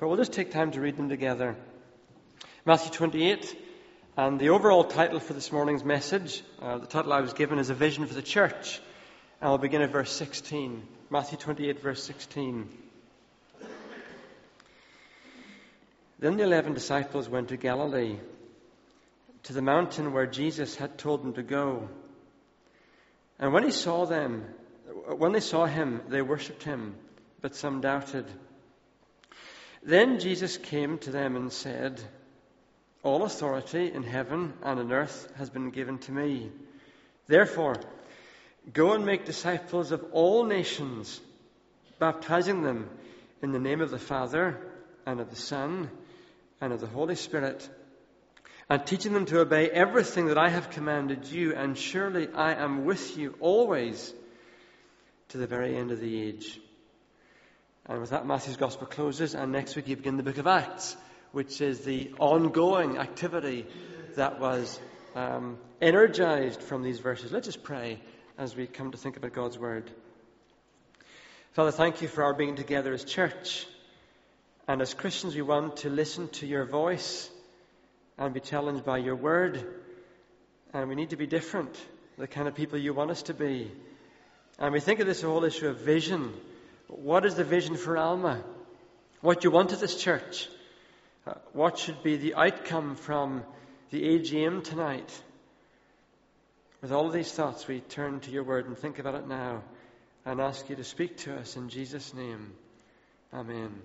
but we'll just take time to read them together. Matthew 28, and the overall title for this morning's message, the title I was given is A Vision for the Church. And I'll begin at verse 16. Matthew 28, verse 16. Then the 11 disciples went to Galilee, to the mountain where Jesus had told them to go. And when they saw him, they worshipped him, but some doubted. Then Jesus came to them and said, "All authority in heaven and on earth has been given to me. Therefore, go and make disciples of all nations, baptizing them in the name of the Father and of the Son and of the Holy Spirit, and teaching them to obey everything that I have commanded you, and surely I am with you always to the very end of the age." And with that, Matthew's Gospel closes, and next week you begin the book of Acts, which is the ongoing activity that was energized from these verses. Let's just pray as we come to think about God's Word. Father, thank you for our being together as church. And as Christians, we want to listen to your voice and be challenged by your word. And we need to be different, the kind of people you want us to be. And we think of this whole issue of vision. What is the vision for Alma? What do you want of this church? What should be the outcome from the AGM tonight? With all of these thoughts, we turn to your word and think about it now and ask you to speak to us in Jesus' name. Amen.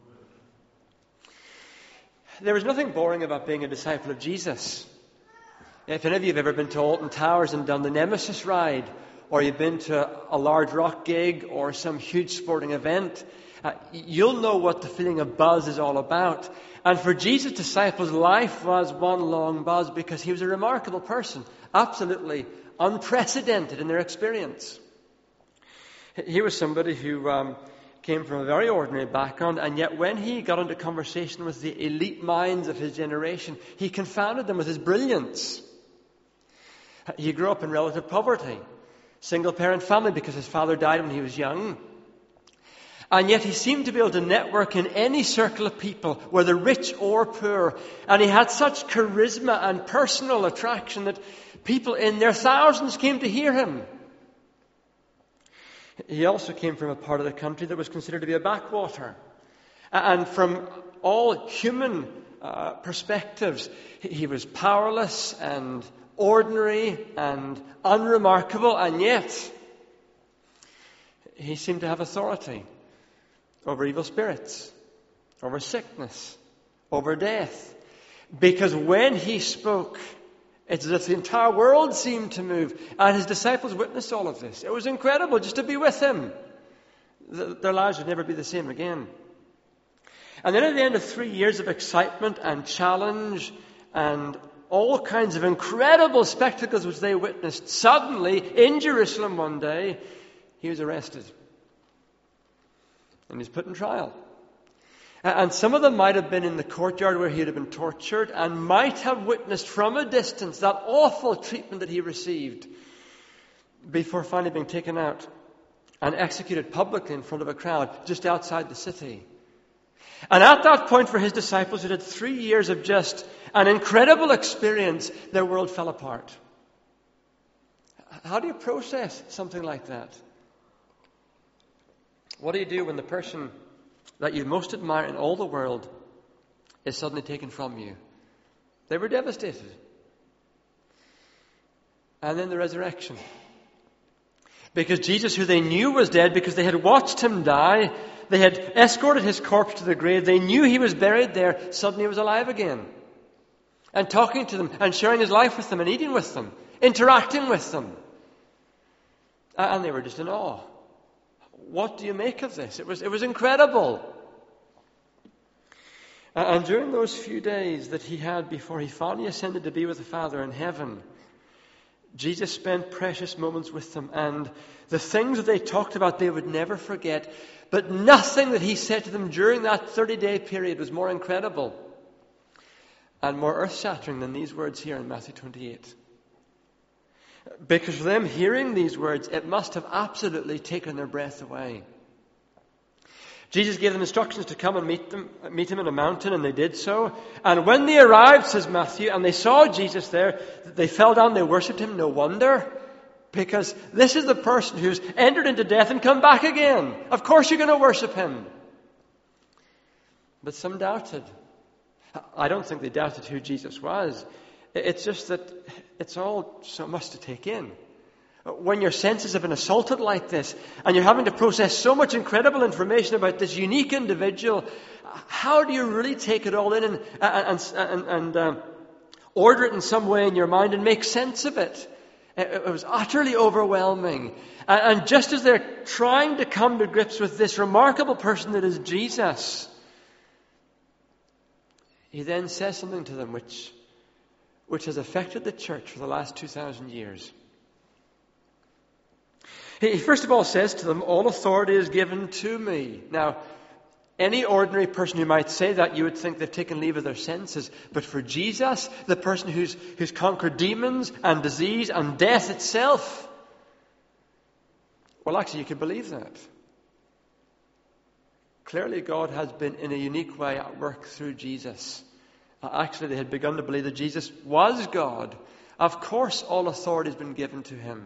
There is nothing boring about being a disciple of Jesus. If any of you have ever been to Alton Towers and done the Nemesis ride, or you've been to a large rock gig or some huge sporting event, you'll know what the feeling of buzz is all about. And for Jesus' disciples, life was one long buzz because he was a remarkable person, absolutely unprecedented in their experience. He was somebody who came from a very ordinary background, and yet when he got into conversation with the elite minds of his generation, he confounded them with his brilliance. He grew up in relative poverty, single-parent family because his father died when he was young. And yet he seemed to be able to network in any circle of people, whether rich or poor. And he had such charisma and personal attraction that people in their thousands came to hear him. He also came from a part of the country that was considered to be a backwater. And from all human perspectives, he was powerless and ordinary and unremarkable, and yet he seemed to have authority over evil spirits, over sickness, over death. Because when he spoke, it's as if the entire world seemed to move. And his disciples witnessed all of this. It was incredible just to be with him. Their lives would never be the same again. And then at the end of 3 years of excitement and challenge and all kinds of incredible spectacles which they witnessed, suddenly in Jerusalem one day, he was arrested. And he's put in trial. And some of them might have been in the courtyard where he had been tortured and might have witnessed from a distance that awful treatment that he received before finally being taken out and executed publicly in front of a crowd just outside the city. And at that point for his disciples, who had 3 years of just an incredible experience, their world fell apart. How do you process something like that? What do you do when the person that you most admire in all the world is suddenly taken from you? They were devastated. And then the resurrection. Because Jesus, who they knew was dead, because they had watched him die, they had escorted his corpse to the grave, they knew he was buried there, suddenly he was alive again. And talking to them, and sharing his life with them, and eating with them, interacting with them. And they were just in awe. What do you make of this? It was incredible. And during those few days that he had before he finally ascended to be with the Father in heaven, Jesus spent precious moments with them, and the things that they talked about they would never forget. But nothing that he said to them during that 30-day period was more incredible and more earth-shattering than these words here in Matthew 28. Because for them, hearing these words, it must have absolutely taken their breath away. Jesus gave them instructions to come and meet him in a mountain, and they did so. And when they arrived, says Matthew, and they saw Jesus there, they fell down, they worshipped him. No wonder, because this is the person who's entered into death and come back again. Of course you're going to worship him. But some doubted. I don't think they doubted who Jesus was. It's just that it's all so much to take in. When your senses have been assaulted like this, and you're having to process so much incredible information about this unique individual, how do you really take it all in and order it in some way in your mind and make sense of it? It was utterly overwhelming. And just as they're trying to come to grips with this remarkable person that is Jesus, he then says something to them which has affected the church for the last 2,000 years. He first of all says to them, all authority is given to me. Now, any ordinary person who might say that, you would think they've taken leave of their senses. But for Jesus, the person who's conquered demons and disease and death itself, well, actually, you can believe that. Clearly, God has been in a unique way at work through Jesus. Actually, they had begun to believe that Jesus was God. Of course, all authority has been given to him.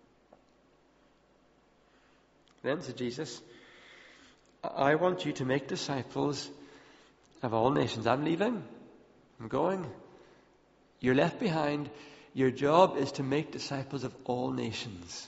Then said Jesus, I want you to make disciples of all nations. I'm leaving. I'm going. You're left behind. Your job is to make disciples of all nations.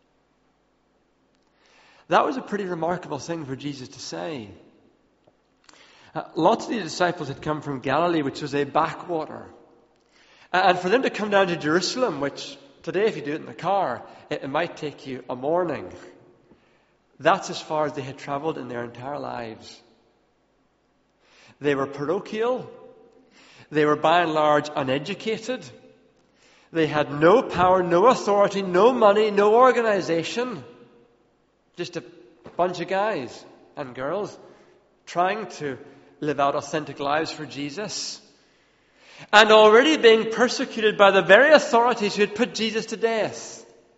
That was a pretty remarkable thing for Jesus to say. Lots of the disciples had come from Galilee, which was a backwater. And for them to come down to Jerusalem, which today if you do it in the car, it might take you a morning. That's as far as they had traveled in their entire lives. They were parochial. They were by and large uneducated. They had no power, no authority, no money, no organization. Just a bunch of guys and girls trying to live out authentic lives for Jesus. And already being persecuted by the very authorities who had put Jesus to death.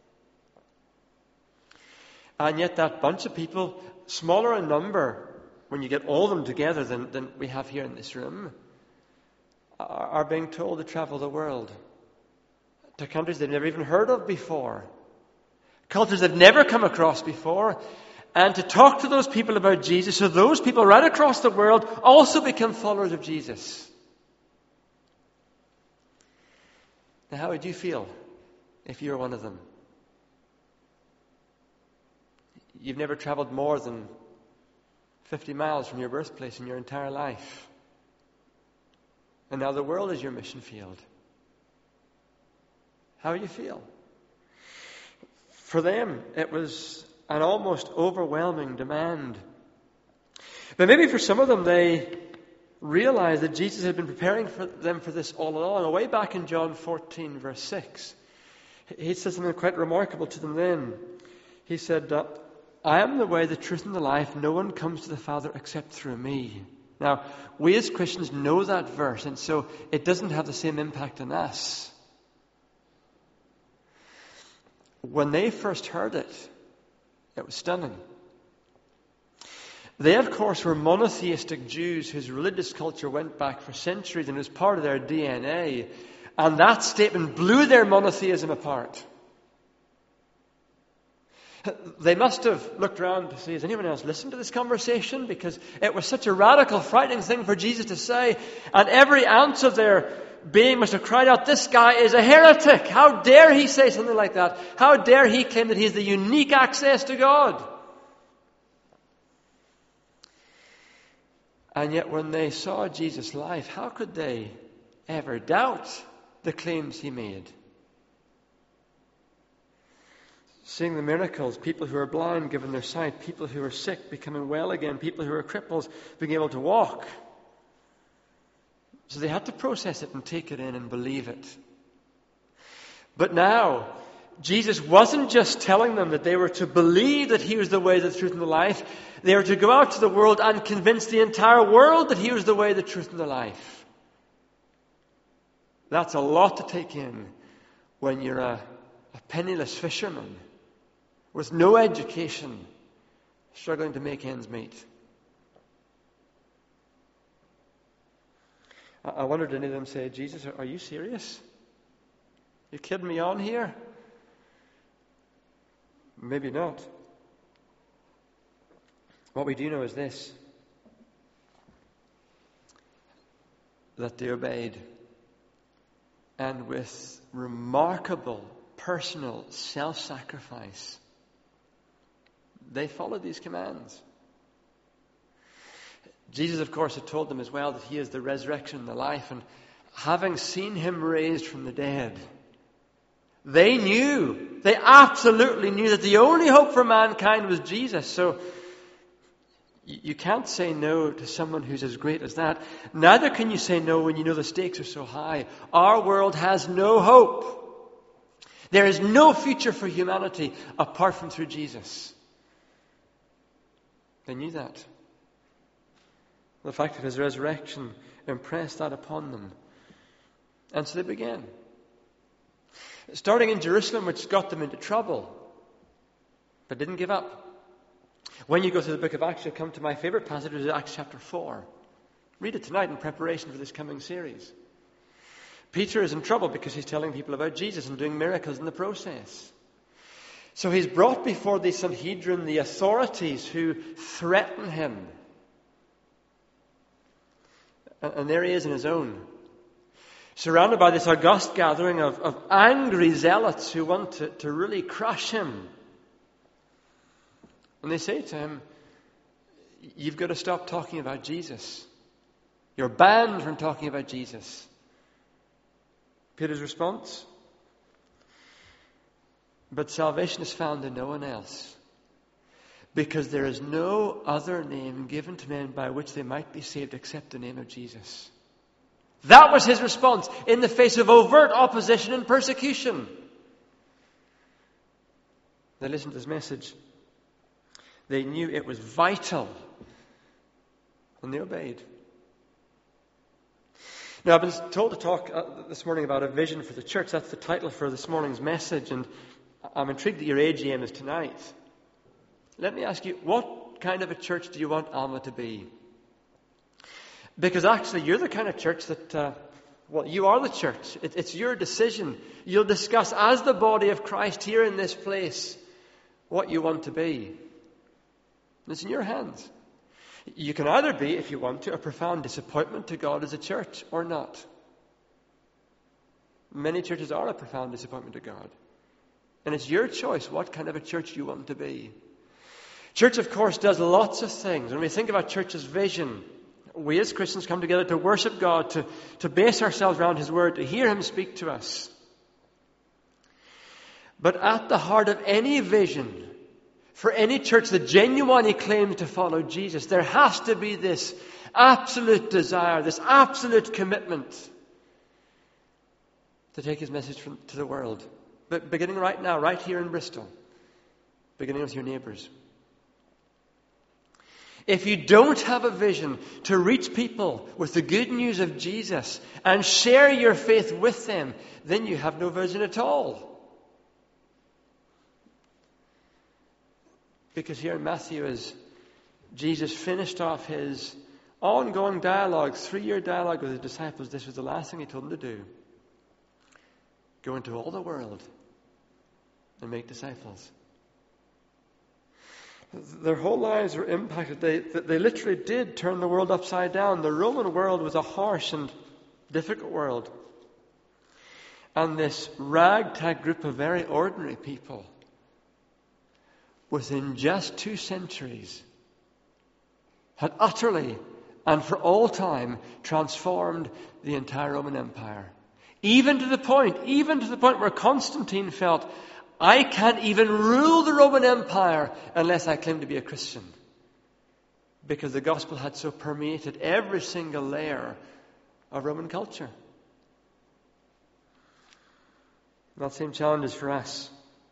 And yet that bunch of people, smaller in number, when you get all of them together than we have here in this room, are being told to travel the world. To countries they've never even heard of before. Cultures they've never come across before. And to talk to those people about Jesus, so those people right across the world also become followers of Jesus. Now, how would you feel if you were one of them? You've never traveled more than 50 miles from your birthplace in your entire life. And now the world is your mission field. How would you feel? For them, it was an almost overwhelming demand. But maybe for some of them, they realized that Jesus had been preparing for them for this all along. Way back in John 14, verse 6, he said something quite remarkable to them then. He said, I am the way, the truth, and the life. No one comes to the Father except through me. Now, we as Christians know that verse, and so it doesn't have the same impact on us. When they first heard it, it was stunning. They, of course, were monotheistic Jews whose religious culture went back for centuries and was part of their DNA. And that statement blew their monotheism apart. They must have looked around to see, has anyone else listened to this conversation? Because it was such a radical, frightening thing for Jesus to say. And every ounce of their being must have cried out, this guy is a heretic. How dare he say something like that? How dare he claim that he has the unique access to God? And yet when they saw Jesus live, how could they ever doubt the claims he made? Seeing the miracles, people who are blind given their sight, people who are sick becoming well again, people who are cripples being able to walk. So they had to process it and take it in and believe it. But now, Jesus wasn't just telling them that they were to believe that he was the way, the truth, and the life. They were to go out to the world and convince the entire world that he was the way, the truth, and the life. That's a lot to take in when you're a penniless fisherman with no education, struggling to make ends meet. I wonder, did any of them say, Jesus, are you serious? You kidding me on here? Maybe not. What we do know is this, that they obeyed, and with remarkable personal self-sacrifice, they followed these commands. Jesus, of course, had told them as well that he is the resurrection and the life, and having seen him raised from the dead, they absolutely knew that the only hope for mankind was Jesus. So you can't say no to someone who's as great as that. Neither can you say no when you know the stakes are so high. Our world has no hope. There is no future for humanity apart from through Jesus. They knew that. The fact of his resurrection impressed that upon them. And so they began. Starting in Jerusalem, which got them into trouble, but didn't give up. When you go through the book of Acts, you'll come to my favorite passage, which is Acts chapter 4. Read it tonight in preparation for this coming series. Peter is in trouble because he's telling people about Jesus and doing miracles in the process. So he's brought before the Sanhedrin, the authorities who threaten him. And there he is in his own, surrounded by this august gathering of angry zealots who want to really crush him. And they say to him, you've got to stop talking about Jesus. You're banned from talking about Jesus. Peter's response? But salvation is found in no one else, because there is no other name given to men by which they might be saved except the name of Jesus. That was his response in the face of overt opposition and persecution. They listened to his message. They knew it was vital, and they obeyed. Now, I've been told to talk this morning about a vision for the church. That's the title for this morning's message, and I'm intrigued that your AGM is tonight. Let me ask you, what kind of a church do you want Alma to be? Because actually, you're the kind of church that, you are the church. It's your decision. You'll discuss as the body of Christ here in this place what you want to be. It's in your hands. You can either be, if you want to, a profound disappointment to God as a church or not. Many churches are a profound disappointment to God. And it's your choice what kind of a church you want to be. Church, of course, does lots of things. When we think about church's vision, we as Christians come together to worship God, to base ourselves around his word, to hear him speak to us. But at the heart of any vision, for any church that genuinely claims to follow Jesus, there has to be this absolute desire, this absolute commitment to take his message to the world. But beginning right now, right here in Bristol, beginning with your neighbours. If you don't have a vision to reach people with the good news of Jesus and share your faith with them, then you have no vision at all. Because here in Matthew, as Jesus finished off his ongoing dialogue, 3-year dialogue with his disciples, this was the last thing he told them to do. Go into all the world and make disciples. Their whole lives were impacted. They literally did turn the world upside down. The Roman world was a harsh and difficult world. And this ragtag group of very ordinary people, within just 2 centuries, had utterly and for all time transformed the entire Roman Empire. Even to the point where Constantine felt, I can't even rule the Roman Empire unless I claim to be a Christian. Because the gospel had so permeated every single layer of Roman culture. And that same challenge is for us.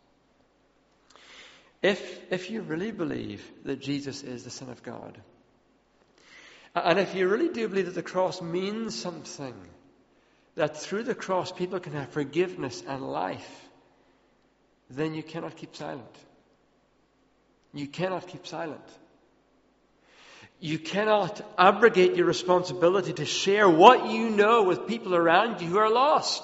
If you really believe that Jesus is the Son of God, and if you really do believe that the cross means something, that through the cross people can have forgiveness and life, then you cannot keep silent. You cannot keep silent. you cannot abrogate your responsibility to share what you know with people around you who are lost.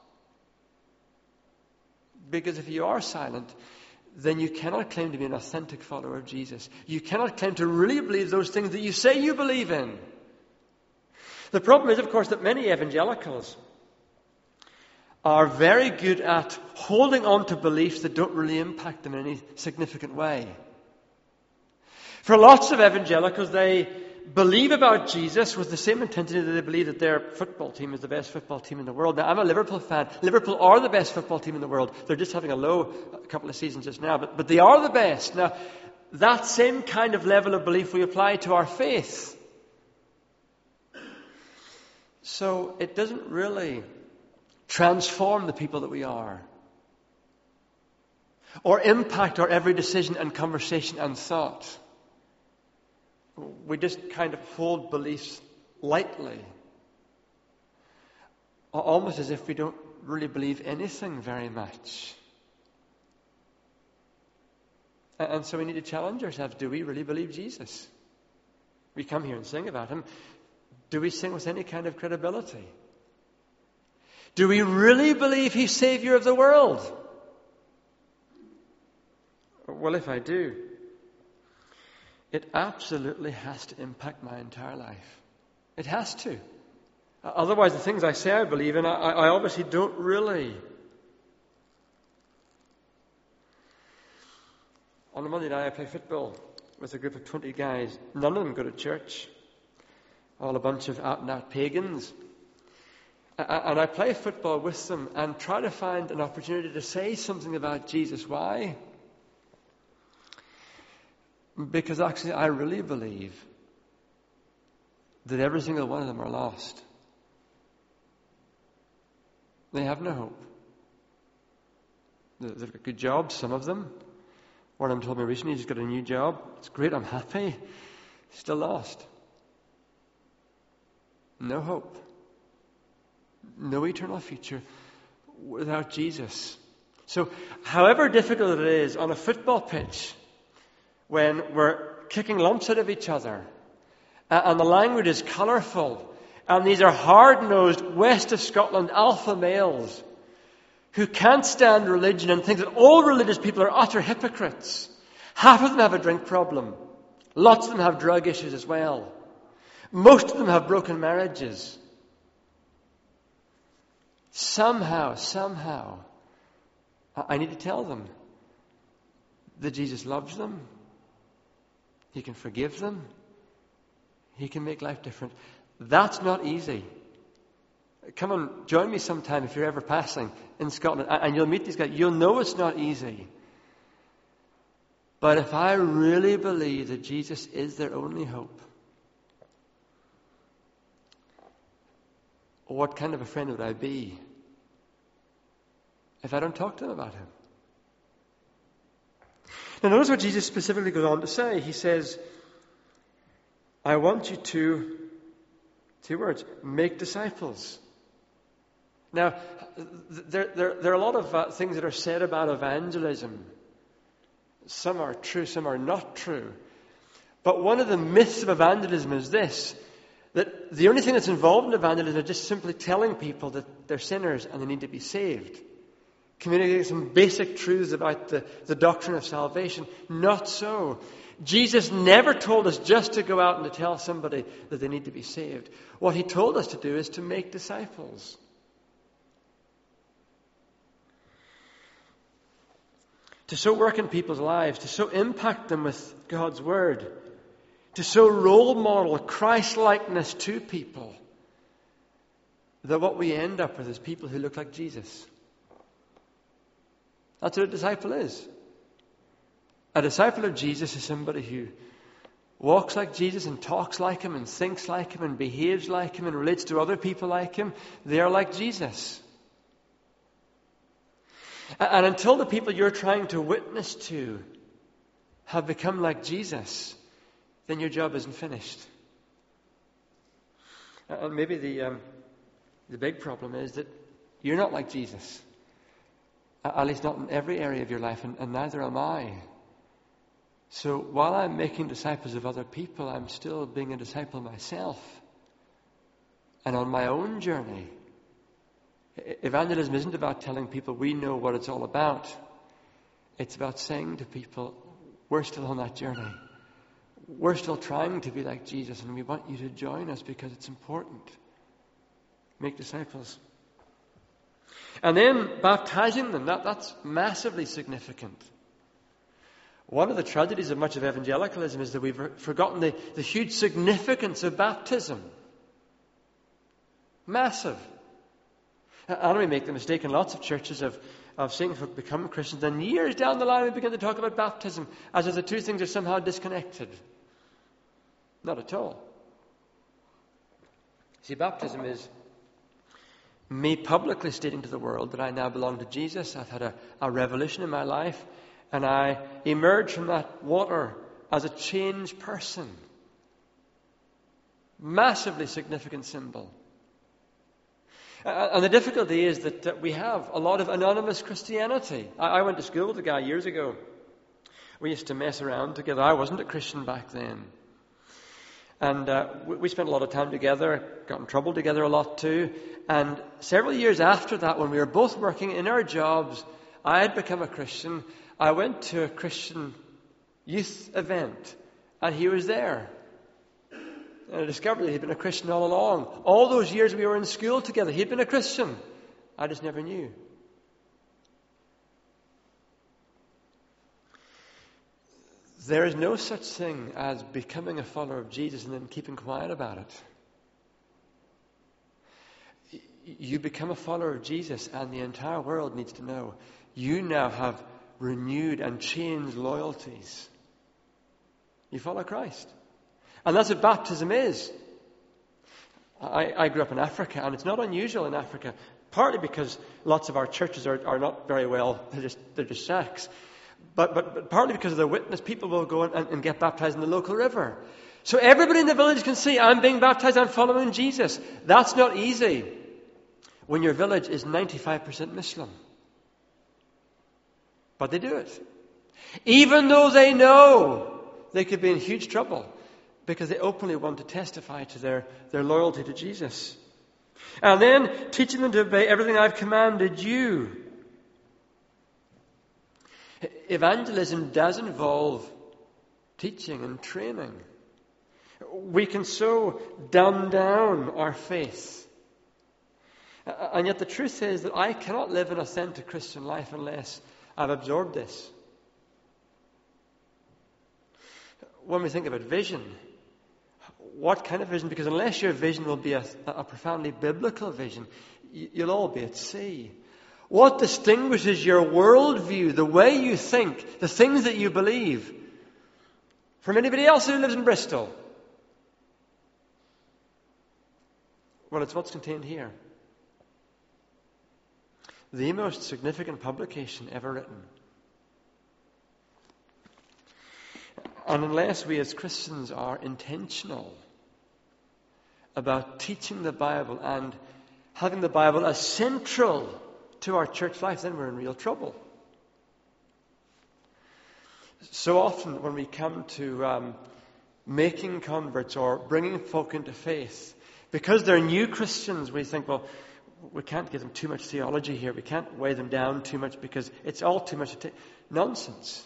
Because if you are silent, then you cannot claim to be an authentic follower of Jesus. You cannot claim to really believe those things that you say you believe in. The problem is, of course, that many evangelicals are very good at holding on to beliefs that don't really impact them in any significant way. For lots of evangelicals, they believe about Jesus with the same intensity that they believe that their football team is the best football team in the world. Now, I'm a Liverpool fan. Liverpool are the best football team in the world. They're just having a couple of seasons just now, but they are the best. Now, that same kind of level of belief we apply to our faith. So it doesn't really transform the people that we are, or impact our every decision and conversation and thought. We just kind of hold beliefs lightly, almost as if we don't really believe anything very much. And so we need to challenge ourselves. Do we really believe Jesus? We come here and sing about him. Do we sing with any kind of credibility? Do we really believe he's Savior of the world? Well, if I do, it absolutely has to impact my entire life. It has to. Otherwise, the things I say I believe in, I obviously don't really. On a Monday night, I play football with a group of 20 guys. None of them go to church. All a bunch of out-and-out pagans. And I play football with them and try to find an opportunity to say something about Jesus. Why? Because actually I really believe that every single one of them are lost. They have no hope. They've got good jobs, some of them. One of them told me recently he's got a new job. It's great, I'm happy. Still lost. No hope. No eternal future without Jesus. So, however difficult it is on a football pitch, when we're kicking lumps out of each other, and the language is colourful, and these are hard-nosed West of Scotland alpha males who can't stand religion and think that all religious people are utter hypocrites. Half of them have a drink problem. Lots of them have drug issues as well. Most of them have broken marriages. Somehow, I need to tell them that Jesus loves them. He can forgive them. He can make life different. That's not easy. Come and join me sometime if you're ever passing in Scotland, and you'll meet these guys. You'll know it's not easy. But if I really believe that Jesus is their only hope, what kind of a friend would I be if I don't talk to them about him? Now notice what Jesus specifically goes on to say. He says, I want you to, 2 words, make disciples. Now, there are a lot of things that are said about evangelism. Some are true, some are not true. But one of the myths of evangelism is this, that the only thing that's involved in evangelism is just simply telling people that they're sinners and they need to be saved. Communicating some basic truths about the doctrine of salvation. Not so. Jesus never told us just to go out and to tell somebody that they need to be saved. What he told us to do is to make disciples. To so work in people's lives, to so impact them with God's Word, to so role model Christ-likeness to people, that what we end up with is people who look like Jesus. That's what a disciple is. A disciple of Jesus is somebody who walks like Jesus and talks like him and thinks like him and behaves like him and relates to other people like him. They are like Jesus. And until the people you're trying to witness to have become like Jesus, then your job isn't finished. And maybe the big problem is that you're not like Jesus. At least not in every area of your life, and neither am I. So while I'm making disciples of other people, I'm still being a disciple myself. And on my own journey, evangelism isn't about telling people we know what it's all about. It's about saying to people, we're still on that journey. We're still trying to be like Jesus, and we want you to join us because it's important. Make disciples. And then baptizing them, that's massively significant. One of the tragedies of much of evangelicalism is that we've forgotten the huge significance of baptism. Massive. And we make the mistake in lots of churches of seeing folk become Christians, and years down the line we begin to talk about baptism as if the two things are somehow disconnected. Not at all. See, baptism is me publicly stating to the world that I now belong to Jesus. I've had a revolution in my life, and I emerge from that water as a changed person. Massively significant symbol. And the difficulty is that we have a lot of anonymous Christianity. I went to school with a guy years ago. We used to mess around together. I wasn't a Christian back then. And we spent a lot of time together, got in trouble together a lot too. And several years after that, when we were both working in our jobs, I had become a Christian. I went to a Christian youth event, and he was there. And I discovered that he'd been a Christian all along. All those years we were in school together, he'd been a Christian. I just never knew. There is no such thing as becoming a follower of Jesus and then keeping quiet about it. You become a follower of Jesus, and the entire world needs to know you now have renewed and changed loyalties. You follow Christ. And that's what baptism is. I grew up in Africa, and it's not unusual in Africa, partly because lots of our churches are not very well, they're just shacks. But partly because of their witness, people will go and get baptized in the local river. So everybody in the village can see, I'm being baptized, I'm following Jesus. That's not easy when your village is 95% Muslim. But they do it. Even though they know they could be in huge trouble, because they openly want to testify to their loyalty to Jesus. And then teaching them to obey everything I've commanded you. Evangelism does involve teaching and training. We can so dumb down our faith. And yet the truth is that I cannot live an authentic Christian life unless I've absorbed this. When we think about vision, what kind of vision? Because unless your vision will be a profoundly biblical vision, you'll all be at sea. What distinguishes your worldview, the way you think, the things that you believe, from anybody else who lives in Bristol? Well, it's what's contained here. The most significant publication ever written. And unless we as Christians are intentional about teaching the Bible and having the Bible as central to our church life, then we're in real trouble. So often when we come to making converts or bringing folk into faith, because they're new Christians, we think, well, we can't give them too much theology here. We can't weigh them down too much because it's all too much nonsense.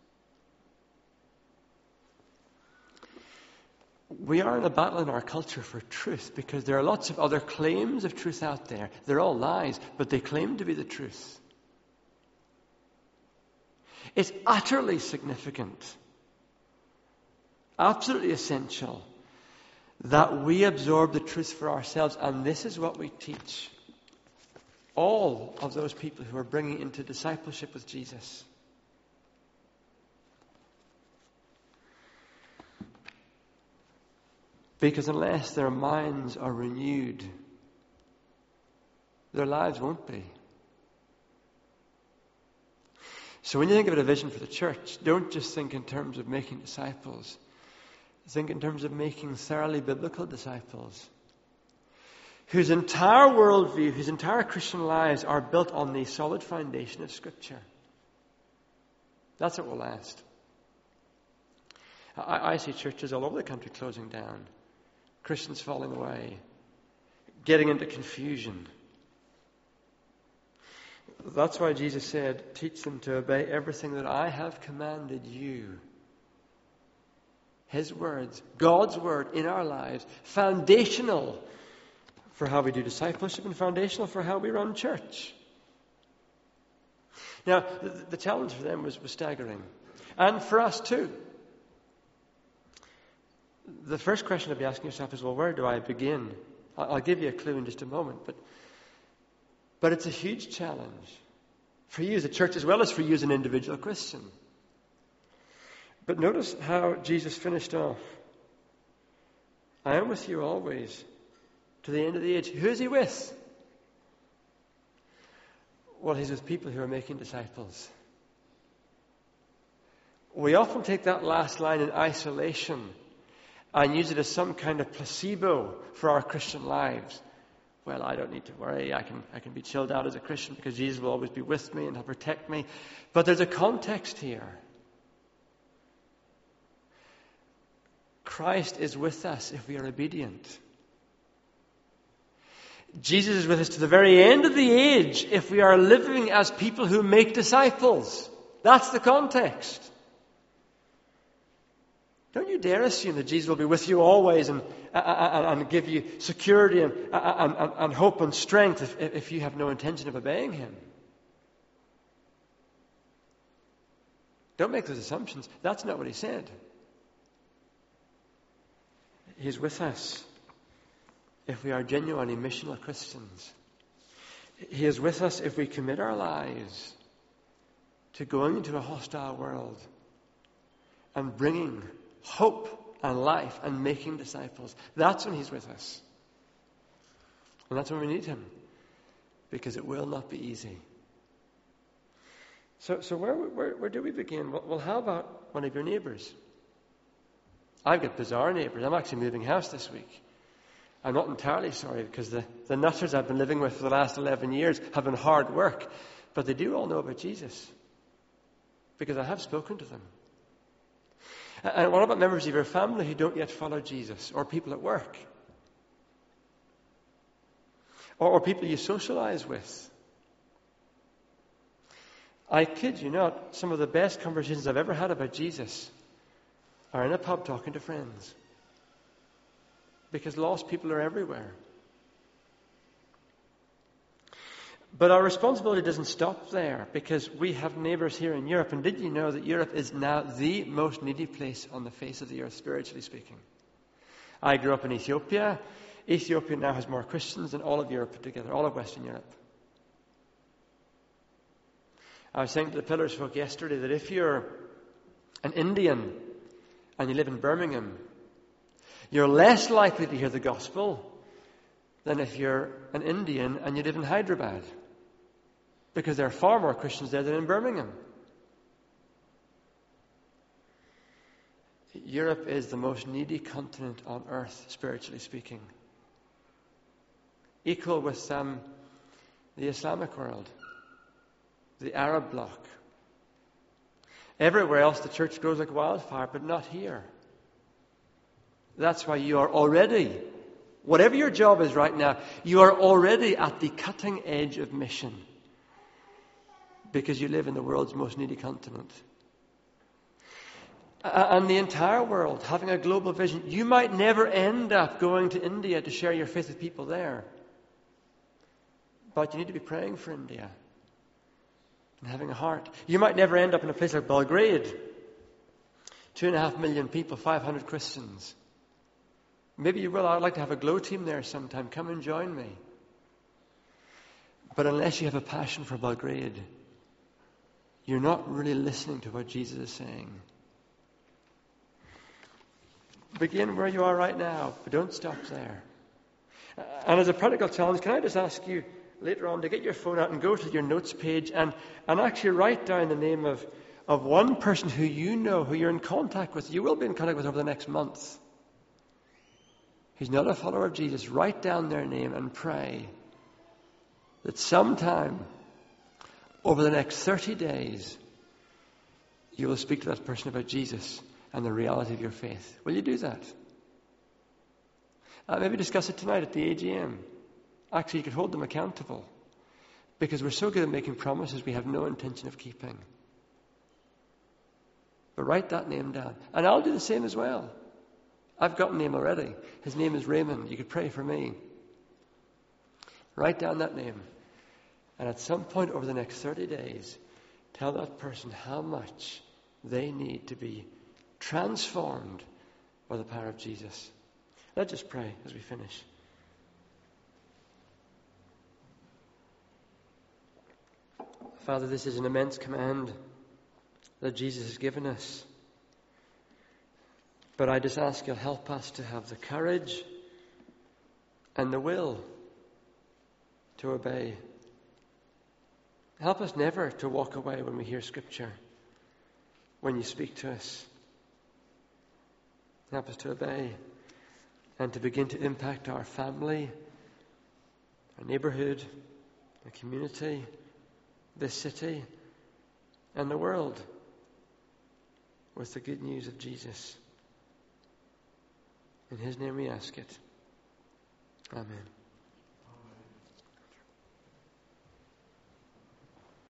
We are in a battle in our culture for truth because there are lots of other claims of truth out there. They're all lies, but they claim to be the truth. It's utterly significant, absolutely essential that we absorb the truth for ourselves, and this is what we teach all of those people who are bringing into discipleship with Jesus. Because unless their minds are renewed, their lives won't be. So when you think about a vision for the church, don't just think in terms of making disciples. Think in terms of making thoroughly biblical disciples, whose entire worldview, whose entire Christian lives are built on the solid foundation of Scripture. That's what will last. I see churches all over the country closing down, Christians falling away, getting into confusion. That's why Jesus said, teach them to obey everything that I have commanded you. His words, God's word in our lives, foundational for how we do discipleship and foundational for how we run church. Now, the challenge for them was staggering. And for us too. The first question to be asking yourself is, well, where do I begin? I'll give you a clue in just a moment. But it's a huge challenge for you as a church as well as for you as an individual Christian. But notice how Jesus finished off. I am with you always to the end of the age. Who is he with? Well, he's with people who are making disciples. We often take that last line in isolation and use it as some kind of placebo for our Christian lives. Well, I don't need to worry. I can be chilled out as a Christian because Jesus will always be with me and he'll protect me. But there's a context here. Christ is with us if we are obedient. Jesus is with us to the very end of the age if we are living as people who make disciples. That's the context. Don't you dare assume that Jesus will be with you always and give you security and hope and strength if you have no intention of obeying him. Don't make those assumptions. That's not what he said. He's with us if we are genuinely missional Christians. He is with us if we commit our lives to going into a hostile world and bringing hope and life and making disciples. That's when he's with us. And that's when we need him. Because it will not be easy. So where do we begin? Well, how about one of your neighbours? I've got bizarre neighbours. I'm actually moving house this week. I'm not entirely sorry because the nutters I've been living with for the last 11 years have been hard work. But they do all know about Jesus. Because I have spoken to them. And what about members of your family who don't yet follow Jesus? Or people at work? Or people you socialize with? I kid you not, some of the best conversations I've ever had about Jesus are in a pub talking to friends. Because lost people are everywhere. But our responsibility doesn't stop there, because we have neighbours here in Europe. And did you know that Europe is now the most needy place on the face of the earth, spiritually speaking? I grew up in Ethiopia. Ethiopia now has more Christians than all of Europe put together, all of Western Europe. I was saying to the Pillars folk yesterday that if you're an Indian and you live in Birmingham, you're less likely to hear the gospel than if you're an Indian and you live in Hyderabad. Because there are far more Christians there than in Birmingham. Europe is the most needy continent on earth, spiritually speaking. Equal with the Islamic world, the Arab bloc. Everywhere else the church grows like wildfire, but not here. That's why you are already, whatever your job is right now, you are already at the cutting edge of mission. Because you live in the world's most needy continent. And the entire world, having a global vision, you might never end up going to India to share your faith with people there. But you need to be praying for India. And having a heart. You might never end up in a place like Belgrade. 2.5 million people, 500 Christians. Maybe you will. I'd like to have a glow team there sometime. Come and join me. But unless you have a passion for Belgrade, you're not really listening to what Jesus is saying. Begin where you are right now, but don't stop there. And as a practical challenge, can I just ask you later on to get your phone out and go to your notes page and actually write down the name of one person who you know, who you're in contact with, you will be in contact with over the next month. Who's not a follower of Jesus. Write down their name and pray that sometime over the next 30 days, you will speak to that person about Jesus and the reality of your faith. Will you do that? Maybe discuss it tonight at the AGM. Actually, you could hold them accountable, because we're so good at making promises we have no intention of keeping. But write that name down. And I'll do the same as well. I've got a name already. His name is Raymond. You could pray for me. Write down that name. And at some point over the next 30 days, tell that person how much they need to be transformed by the power of Jesus. Let's just pray as we finish. Father, this is an immense command that Jesus has given us. But I just ask you'll help us to have the courage and the will to obey. Help us never to walk away when we hear Scripture, when you speak to us. Help us to obey and to begin to impact our family, our neighborhood, our community, this city, and the world with the good news of Jesus. In his name we ask it. Amen.